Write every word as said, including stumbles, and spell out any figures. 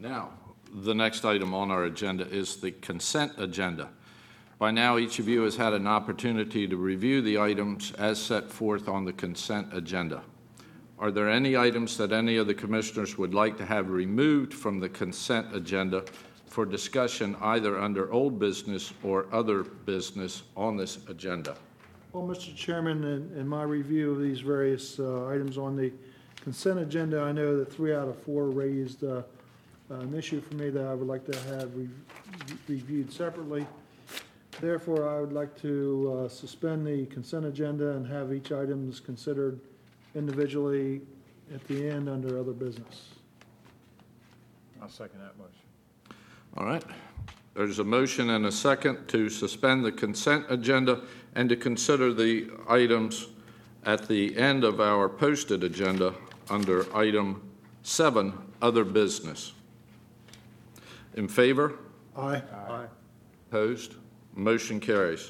Now, the next item on our agenda is the consent agenda. By now, each of you has had an opportunity to review the items as set forth on the consent agenda. Are there any items that any of the commissioners would like to have removed from the consent agenda for discussion either under old business or other business on this agenda? Well, Mister Chairman, in, in my review of these various uh, items on the consent agenda, I know that three out of four raised uh, an issue for me that I would like to have re reviewed separately. Therefore, I would like to uh, suspend the consent agenda and have each item considered individually at the end under other business. I'll second that motion. All right. There's a motion and a second to suspend the consent agenda and to consider the items at the end of our posted agenda under item seven, other business. In favor? Aye. Aye. Opposed? Motion carries.